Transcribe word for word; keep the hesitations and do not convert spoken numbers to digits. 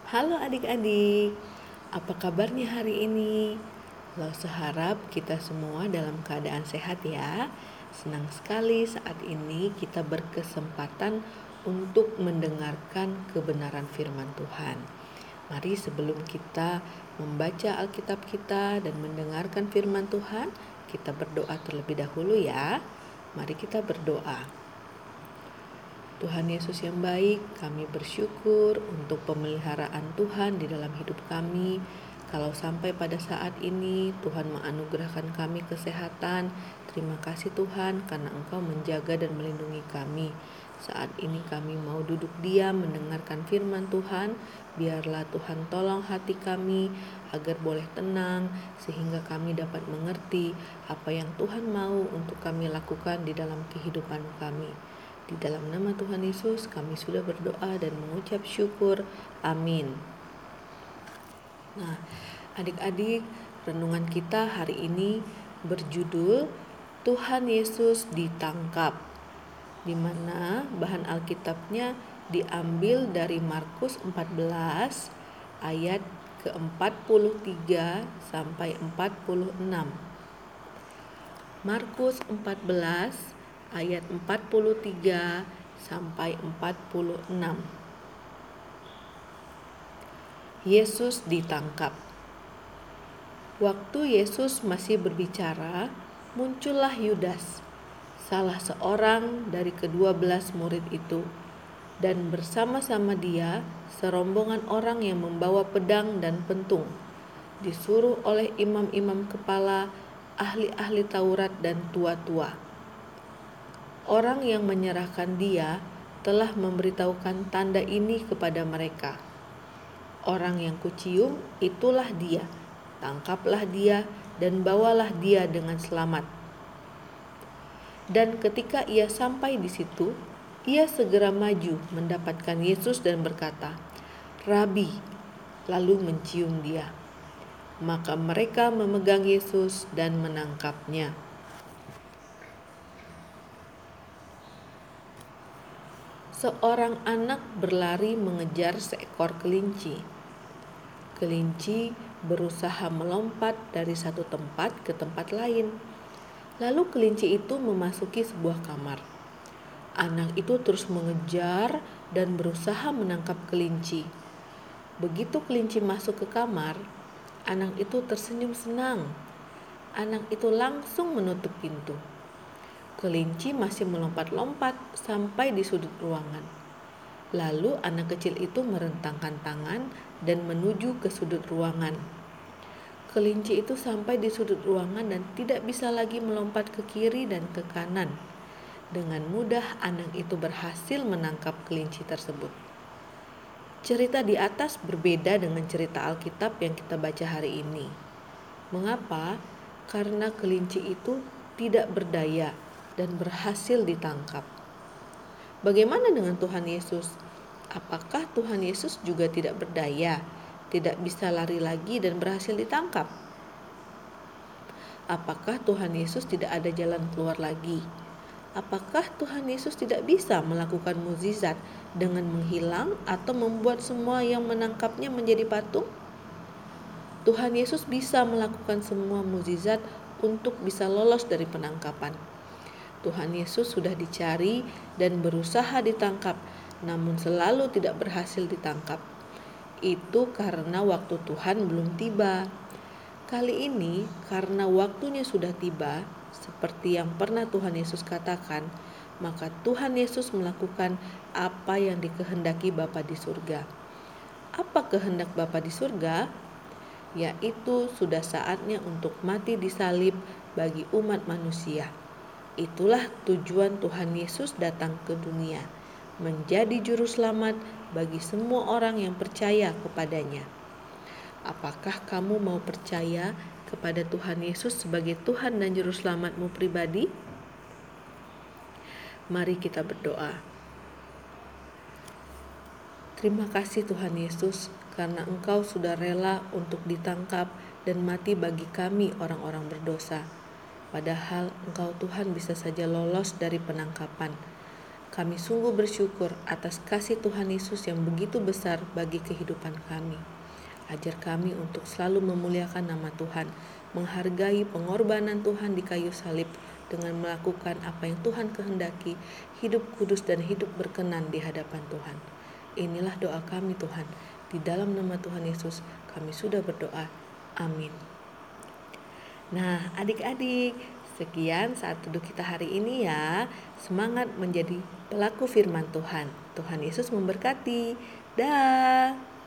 Halo adik-adik, apa kabarnya hari ini? Lo seharap kita semua dalam keadaan sehat ya. Senang sekali saat ini kita berkesempatan untuk mendengarkan kebenaran firman Tuhan. Mari sebelum kita membaca Alkitab kita dan mendengarkan firman Tuhan, kita berdoa terlebih dahulu ya. Mari kita berdoa. Tuhan Yesus yang baik, kami bersyukur untuk pemeliharaan Tuhan di dalam hidup kami. Kalau sampai pada saat ini Tuhan menganugerahkan kami kesehatan, terima kasih Tuhan karena Engkau menjaga dan melindungi kami. Saat ini kami mau duduk diam mendengarkan firman Tuhan. Biarlah Tuhan tolong hati kami agar boleh tenang sehingga kami dapat mengerti apa yang Tuhan mau untuk kami lakukan di dalam kehidupan kami. Di dalam nama Tuhan Yesus kami sudah berdoa dan mengucap syukur. Amin. Nah, adik-adik, renungan kita hari ini berjudul Tuhan Yesus ditangkap, di mana bahan Alkitabnya diambil dari Markus empat belas ayat ke empat puluh tiga sampai empat puluh enam. Markus empat belas ayat empat puluh tiga sampai empat puluh enam. Yesus ditangkap. Waktu Yesus masih berbicara, muncullah Yudas, salah seorang dari kedua belas murid itu, dan bersama-sama dia serombongan orang yang membawa pedang dan pentung, disuruh oleh imam-imam kepala, ahli-ahli Taurat dan tua-tua. Orang yang menyerahkan dia telah memberitahukan tanda ini kepada mereka. Orang yang kucium itulah dia, tangkaplah dia dan bawalah dia dengan selamat. Dan ketika ia sampai di situ, ia segera maju mendapatkan Yesus dan berkata, "Rabi," lalu mencium dia. Maka mereka memegang Yesus dan menangkapnya. Seorang anak berlari mengejar seekor kelinci. Kelinci berusaha melompat dari satu tempat ke tempat lain. Lalu kelinci itu memasuki sebuah kamar. Anak itu terus mengejar dan berusaha menangkap kelinci. Begitu kelinci masuk ke kamar, anak itu tersenyum senang. Anak itu langsung menutup pintu. Kelinci masih melompat-lompat sampai di sudut ruangan. Lalu anak kecil itu merentangkan tangan dan menuju ke sudut ruangan. Kelinci itu sampai di sudut ruangan dan tidak bisa lagi melompat ke kiri dan ke kanan. Dengan mudah anak itu berhasil menangkap kelinci tersebut. Cerita di atas berbeda dengan cerita Alkitab yang kita baca hari ini. Mengapa? Karena kelinci itu tidak berdaya dan berhasil ditangkap. Bagaimana dengan Tuhan Yesus? Apakah Tuhan Yesus juga tidak berdaya, tidak bisa lari lagi dan berhasil ditangkap? Apakah Tuhan Yesus tidak ada jalan keluar lagi? Apakah Tuhan Yesus tidak bisa melakukan mukjizat dengan menghilang atau membuat semua yang menangkapnya menjadi patung? Tuhan Yesus bisa melakukan semua mukjizat untuk bisa lolos dari penangkapan. Tuhan Yesus sudah dicari dan berusaha ditangkap, namun selalu tidak berhasil ditangkap. Itu karena waktu Tuhan belum tiba. Kali ini, karena waktunya sudah tiba, seperti yang pernah Tuhan Yesus katakan, maka Tuhan Yesus melakukan apa yang dikehendaki Bapa di surga. Apa kehendak Bapa di surga? Yaitu sudah saatnya untuk mati di salib bagi umat manusia. Itulah tujuan Tuhan Yesus datang ke dunia, menjadi juru selamat bagi semua orang yang percaya kepadanya. Apakah kamu mau percaya kepada Tuhan Yesus sebagai Tuhan dan juru selamatmu pribadi? Mari kita berdoa. Terima kasih Tuhan Yesus karena Engkau sudah rela untuk ditangkap dan mati bagi kami orang-orang berdosa. Padahal Engkau Tuhan bisa saja lolos dari penangkapan. Kami sungguh bersyukur atas kasih Tuhan Yesus yang begitu besar bagi kehidupan kami. Ajar kami untuk selalu memuliakan nama Tuhan, menghargai pengorbanan Tuhan di kayu salib dengan melakukan apa yang Tuhan kehendaki, hidup kudus dan hidup berkenan di hadapan Tuhan. Inilah doa kami Tuhan. Di dalam nama Tuhan Yesus kami sudah berdoa. Amin. Nah, adik-adik, sekian saat teduh kita hari ini ya. Semangat menjadi pelaku firman Tuhan. Tuhan Yesus memberkati. Dah.